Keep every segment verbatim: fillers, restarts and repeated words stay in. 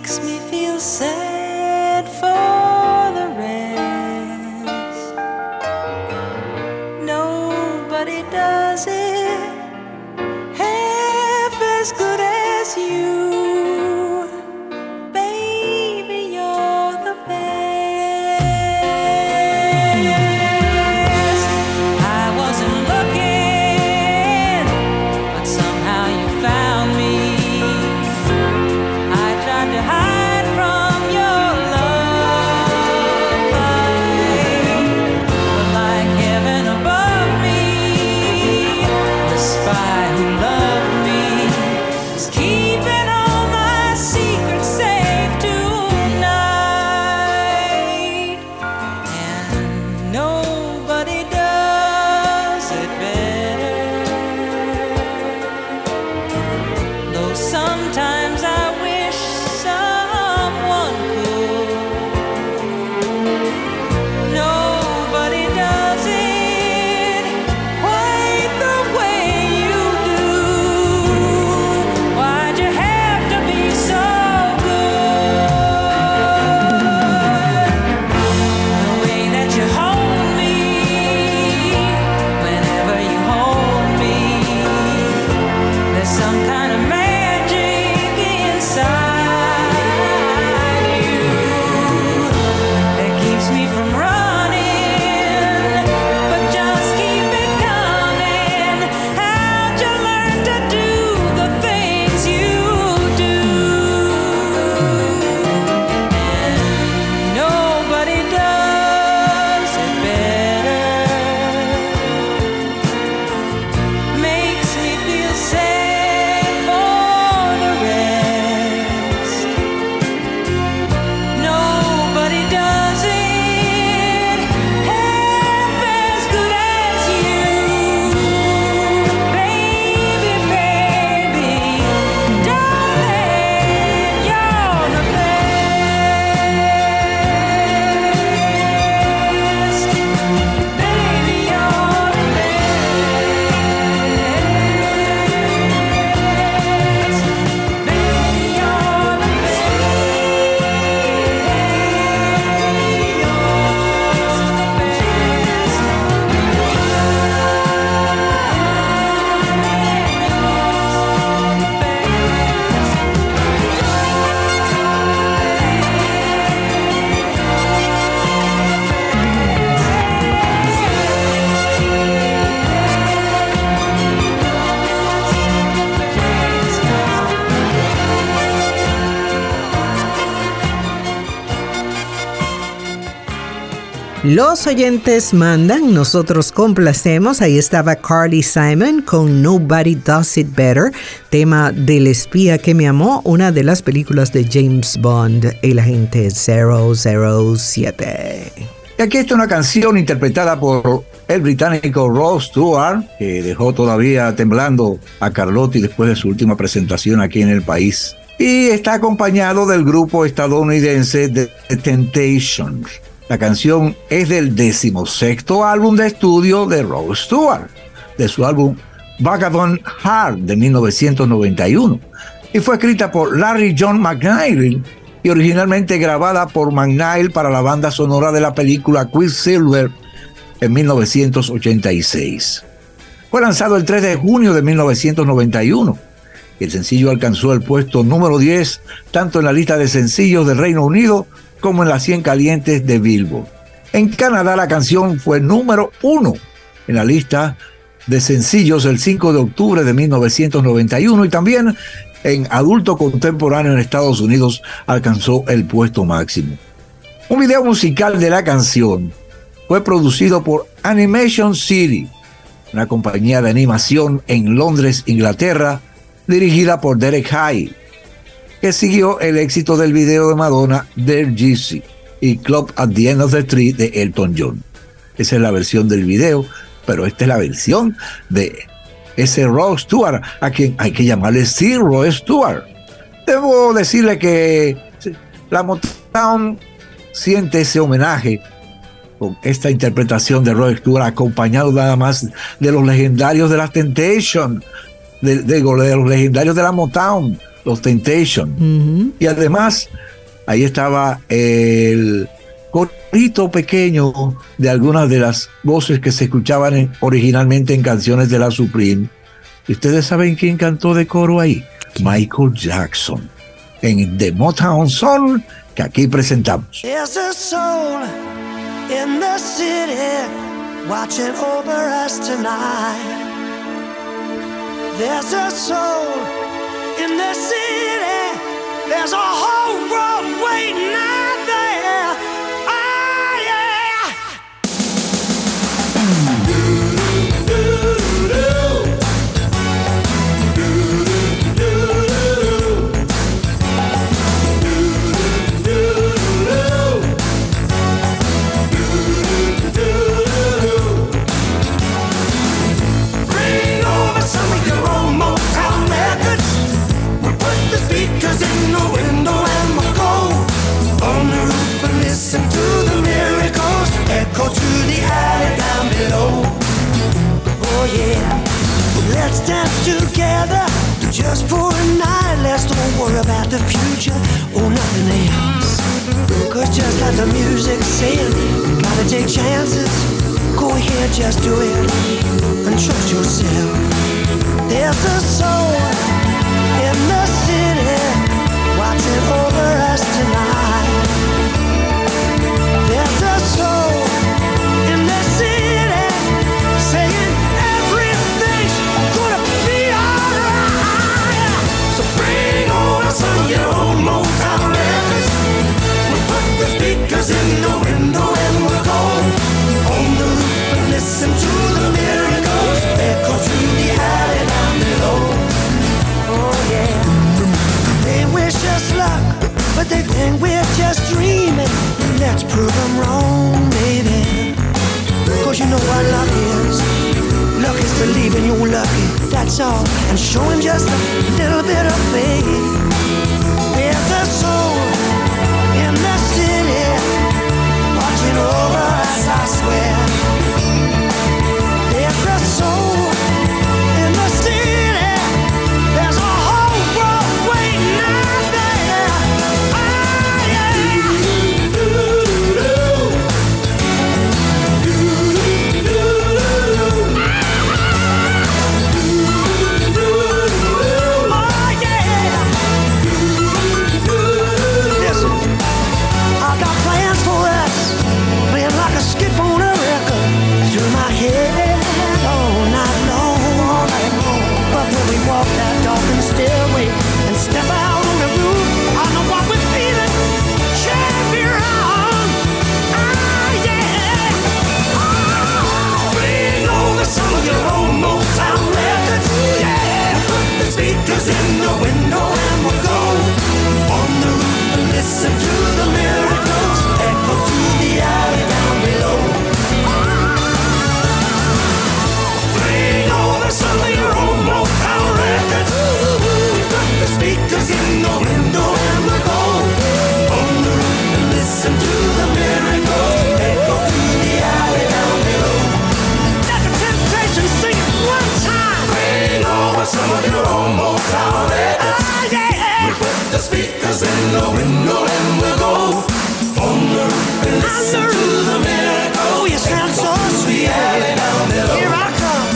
makes me feel sad for the rest. Nobody does it half as good as you. Baby, you're the best. I wasn't looking, but somehow you found me. I tried to hide from your love light, but like heaven above me, the spy who loved me is keeping all my secrets safe tonight. And nobody does it better, though sometimes I wish someone could. Nobody does it quite the way you do. Why'd you have to be so good? The way that you hold me, whenever you hold me, there's some kind of magic inside you that keeps me from running, but just keep it coming. How'd you learn to do the things you do? And nobody does it better. Makes me feel sad for the rest. Nobody does it half as good as you. Baby, baby, darling, you're the best. Baby, you're the best. Baby, you're the Los oyentes mandan, nosotros complacemos. Ahí estaba Carly Simon con Nobody Does It Better, tema del espía que me amó, una de las películas de James Bond, el agente cero cero siete. Y aquí está una canción interpretada por el británico Rod Stewart, que dejó todavía temblando a Carlotti después de su última presentación aquí en el país. Y está acompañado del grupo estadounidense The Temptations. La canción es del decimosexto álbum de estudio de Rod Stewart, de su álbum Vagabond Heart de mil novecientos noventa y uno, y fue escrita por Larry John McNeil y originalmente grabada por McNeil para la banda sonora de la película Quicksilver en mil novecientos ochenta y seis. Fue lanzado el tres de junio de mil novecientos noventa y uno. El sencillo alcanzó el puesto número diez tanto en la lista de sencillos del Reino Unido como en las cien calientes de Billboard. En Canadá la canción fue número uno en la lista de sencillos el cinco de octubre de mil novecientos noventa y uno y también en adulto contemporáneo en Estados Unidos alcanzó el puesto máximo. Un video musical de la canción fue producido por Animation City, una compañía de animación en Londres, Inglaterra, dirigida por Derek Hay, que siguió el éxito del video de Madonna, Dear Jeezy, y Club at the End of the Tree de Elton John. Esa es la versión del video, pero esta es la versión de ese Rod Stewart, a quien hay que llamarle Sir Rod Stewart. Debo decirle que la Motown siente ese homenaje con esta interpretación de Rod Stewart, acompañado nada más de los legendarios de la Temptation, de, de, de los legendarios de la Motown, los Temptations. Uh-huh. Y además, ahí estaba el corito pequeño de algunas de las voces que se escuchaban en, originalmente en canciones de la Supreme. ¿Y ustedes saben quién cantó de coro ahí? Michael Jackson, en The Motown Song, que aquí presentamos. There's a soul in the city watching over us tonight. There's a soul in the city. There's a whole world waiting out there. Oh yeah. Bring over some of your own Motown records. We'll put the speakers in the window and we'll go on the roof and listen to the miracles echo to the alley down below. Oh yeah, let's dance together just for a night. Let's don't worry about the future or nothing else. Cause just like the music said, you gotta take chances. Go ahead, just do it and trust yourself. There's a soul in the city watching over us tonight. There's a soul in the city saying everything's gonna be alright. So bring over some of your own Motown records. We'll put the speakers in the window and we'll go on the roof and listen to the miracles echo through the alley down below. Oh yeah. They wish us luck, but they think we're just dreaming. Let's prove them wrong, baby. Cause you know what luck is. Luck is believing you're lucky, that's all. And showing just a little bit of faith. There's a soul in the city watching over us, I swear. There's a soul in the city. There's a whole world waiting out there. Oh yeah. Oh yeah. Listen, I got plans for us, playing like a skip on a record through my head all night long, all night long. But when we walk that darkened stairway and step out on the roof, I know what we're feeling. Champion, ah yeah. Oh, bring over some of your own Motown records, yeah. Put the speakers in the window and we'll go on the roof and listen to the miracles echo through the alley down below. Bring over some of your own Motown records. Put the speakers in the window and we'll go on the roof and listen to the miracles echo through the alley down below. Let the temptation sing it one time. Bring over some of your own Motown records. Ah, yeah. We put the speakers in the window and we'll go on the roof and listen to the miracles. Oh, you sound so sweet. Alley down below. Here I come.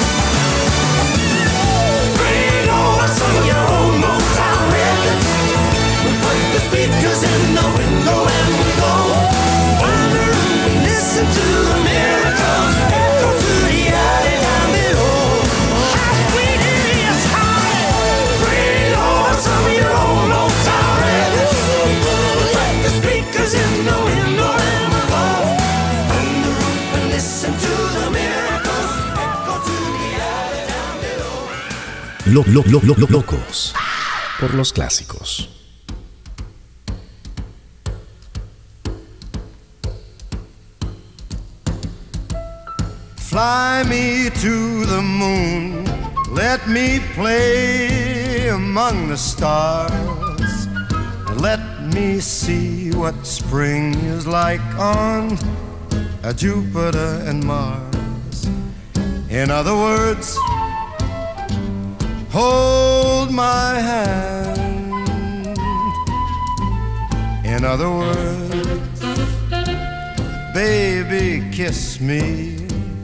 Bring over some of your own Motown records. We put the speakers in the window and we'll go on the roof and listen to the miracles echo through the alley down below. How sweet it is, honey. Bring over some of your own Motown records. We put the speakers in the window and we'll go on the roof and listen to the miracles echo through the alley down below. Lo- lo- lo- lo- lo- locos por los clásicos. Fly me to the moon, let me play among the stars, and let me see what spring is like on uh, Jupiter and Mars. In other words, hold my hand In other words, baby, kiss me.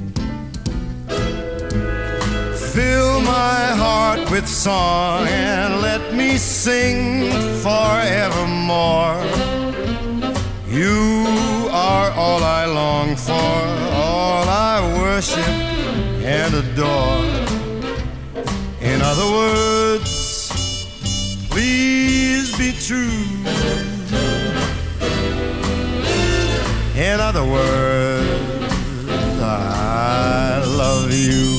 Fill my heart with song and let me sing forevermore. You are all I long for, all I worship and adore. In other words, please be true. In other words, I love you.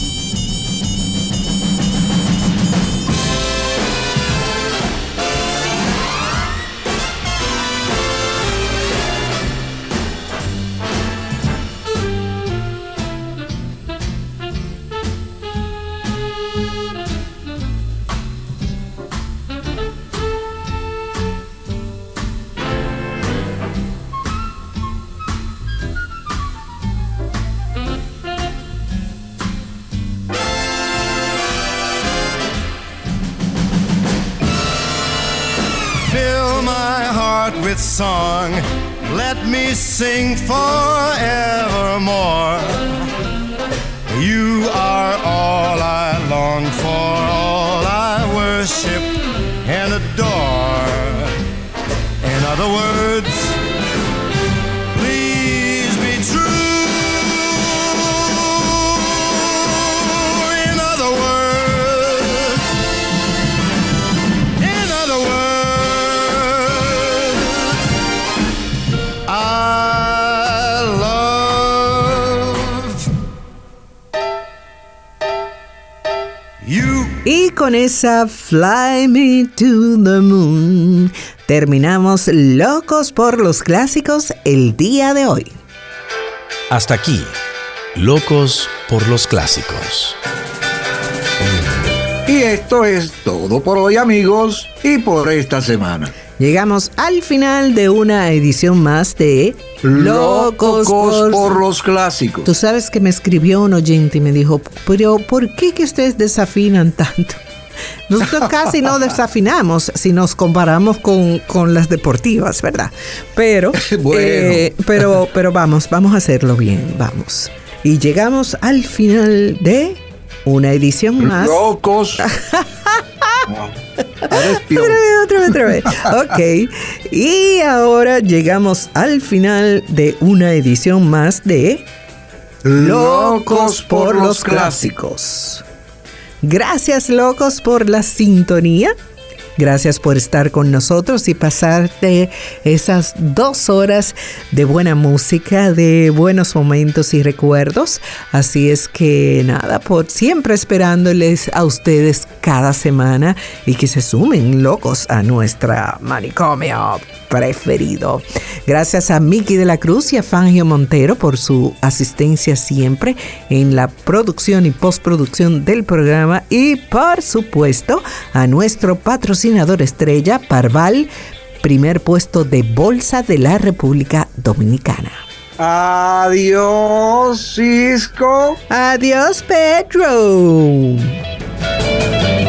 With song, let me sing forevermore. You are all I long for, all I worship and adore. In other words, please be true. In other words, in other words, y con esa Fly Me to the Moon terminamos Locos por los Clásicos el día de hoy. Hasta aquí, Locos por los Clásicos. Y esto es todo por hoy, amigos, y por esta semana. Llegamos al final de una edición más de Locos, Locos por... por los Clásicos. Tú sabes que me escribió un oyente y me dijo, pero ¿por qué que ustedes desafinan tanto? Nosotros casi no desafinamos si nos comparamos con, con las deportivas, ¿verdad? Pero, bueno. eh, pero, pero vamos, vamos a hacerlo bien, vamos. Y llegamos al final de una edición más. Locos. No. Otra vez, otra vez, otra vez. Ok. Y ahora llegamos al final de una edición más de Locos por los Clásicos. Gracias, locos, por la sintonía. Gracias por estar con nosotros y pasarte esas dos horas de buena música, de buenos momentos y recuerdos. Así es que nada, por siempre esperándoles a ustedes cada semana y que se sumen locos a nuestra manicomio preferido. Gracias a Miki de la Cruz y a Fangio Montero por su asistencia siempre en la producción y postproducción del programa y por supuesto a nuestro patrocinador estrella Parval, primer puesto de bolsa de la República Dominicana. Adiós, Cisco. Adiós, Pedro.